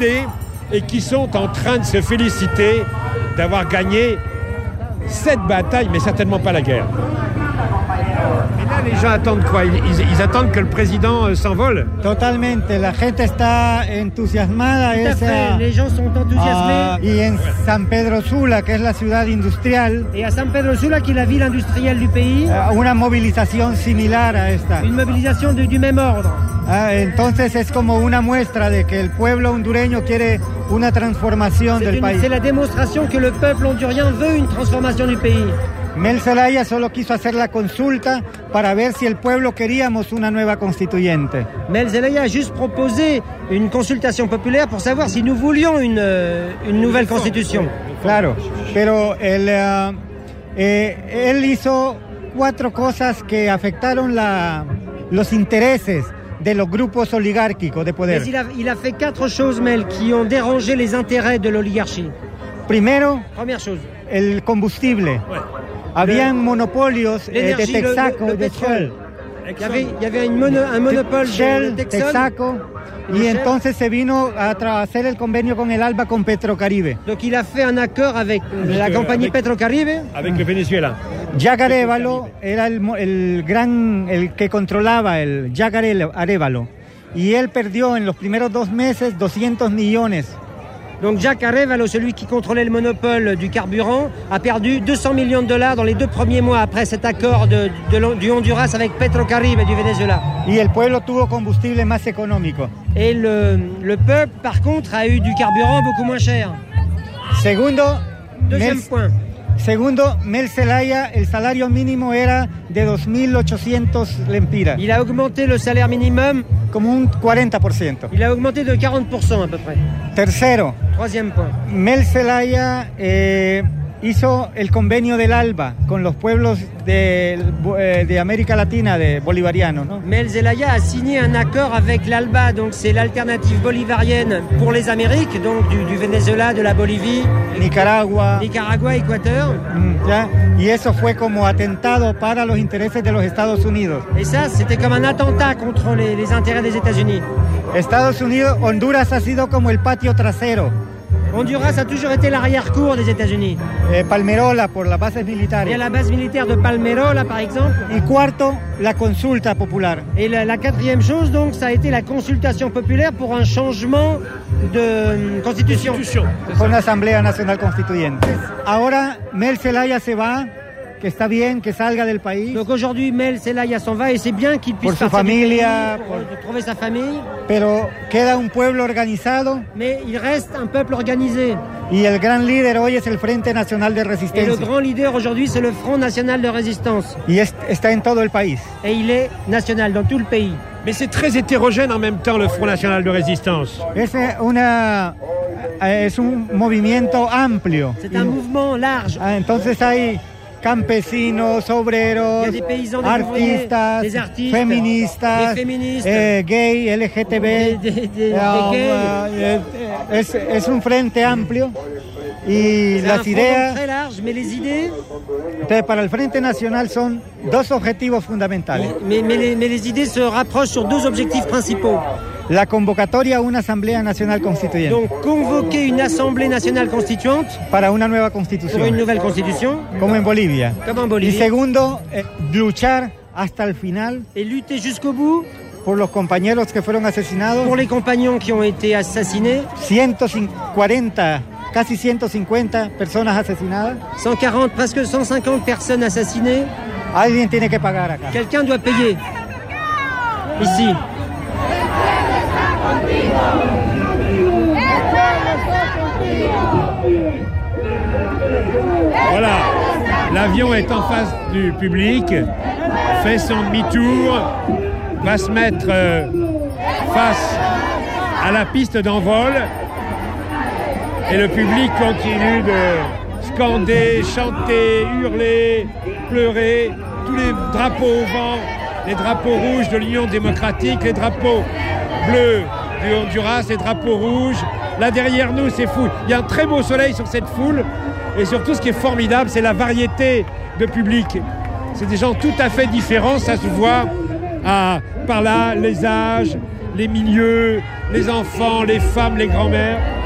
voté et qui sont en train de se féliciter d'avoir gagné cette bataille, mais certainement pas la guerre. Et là, les gens attendent quoi? Ils attendent que le président s'envole? Totalmente, la gente está entusiasmada. Tout à fait, les gens sont enthousiasmés. Y en San Pedro Sula, que es la ciudad industrial, Et à San Pedro Sula, qui est la ville industrielle du pays, una movilización similar a esta. une mobilisation du même ordre. Entonces es como una muestra de que el pueblo hondureño quiere una transformación del país. C'est la démonstration que le peuple hondurien veut une transformation du pays. Mel Zelaya solo quiso hacer la consulta para ver si el pueblo queríamos una nueva constituyente. Mel Zelaya a juste proposé une consultation populaire pour savoir si nous voulions une nouvelle constitution. Claro, pero él hizo 4 cosas que afectaron los intereses de los grupos oligárquicos de poder. Mais il a fait 4 choses, Mel, qui ont dérangé les intérêts de l'oligarchie. Première chose, el combustible. Ouais. Habían monopolios de Texaco, le de Shell. Il y avait un monopole Shell, de Texaco, y entonces se vino a hacer el convenio con el ALBA con Petrocaribe. Donc il a fait un accord avec la compagnie Petrocaribe. Avec le Venezuela. Jack Arévalo era el que controlaba el Jack Arévalo. Y él perdió en los primeros 2 meses 200 millones. Donc Jack Arévalo, celui qui contrôlait le monopole du carburant, a perdu $200 millions dans les 2 premiers mois après cet accord du Honduras avec Petrocaribe du Venezuela. Y el pueblo tuvo combustible más económico. Et le peuple, par contre, a eu du carburant beaucoup moins cher. Deuxième point. Segundo, Mel Zelaya, el salario mínimo era de 2.800 lempiras. Il a augmenté le salaire minimum como un 40%. Il a augmenté de 40% à peu près. Tercero, troisième point. Mel Zelaya hizo el convenio del ALBA con los pueblos de América Latina, de bolivarianos, ¿no? Mel Zelaya a signé un accord avec l'ALBA, donc c'est l'alternative bolivarienne pour les Amériques, donc du Venezuela, de la Bolivie, Nicaragua, Équateur. ¿Ya? Y eso fue como atentado para los intereses de los Estados Unidos. Et ça, c'était comme un attentat contre les intérêts des États-Unis. Honduras ha sido como el patio trasero. Honduras a toujours été l'arrière-cour des États-Unis. Palmerola, por las bases militares. Il y a la base militaire de Palmerola, par exemple. Y cuarto, la consulta popular. Et la quatrième chose, donc, ça a été la consultation populaire pour un changement de constitution. Con la Asamblea Nacional Constituyente. Ahora Mel Zelaya se va, que está bien, que salga del país. Donc aujourd'hui, Mel Zelaya s'en va et c'est bien qu'il puisse partir du pays, pour trouver sa famille. Pero queda un pueblo organizado. Mais il reste un peuple organisé. Y el gran líder hoy es el Frente Nacional de Resistencia. Et le grand leader aujourd'hui, c'est le Front National de Résistance. Y está en todo el país. Et il est national dans tout le pays. Mais c'est très hétérogène en même temps, le Front National de Résistance. Es un movimiento amplio. C'est un mouvement large. Entonces hay campesinos, obreros, artistas, feministas, gay, LGTB. Es un frente amplio y las ideas. Très large, mais les idées. Entonces, para el Frente Nacional son 2 objetivos fundamentales. Mais les idées se rapprochent sur 2 objectifs principaux. La convocatoria a una Asamblea Nacional Constituyente. Donc convoquer une Assemblée nationale constituante para una nueva constitución. Pour une nouvelle constitution. Como en Bolivia. Comme en Bolivie. Y segundo, luchar hasta el final. Et lutter jusqu'au bout. Por los compañeros que fueron asesinados. Pour les compagnons qui ont été assassinés. Casi 150 personas asesinadas. 140, presque 150 personnes assassinées. Alguien tiene que pagar acá. Quelqu'un doit payer. Ici. Voilà, l'avion est en face du public, fait son demi-tour, va se mettre face à la piste d'envol et le public continue de scander, chanter, hurler, pleurer, tous les drapeaux au vent, les drapeaux rouges de l'Union démocratique, les drapeaux bleus du Honduras, les drapeaux rouges. Là derrière nous, c'est fou. Il y a un très beau soleil sur cette foule. Et surtout, ce qui est formidable, c'est la variété de public. C'est des gens tout à fait différents, ça se voit par là, les âges, les milieux, les enfants, les femmes, les grands-mères.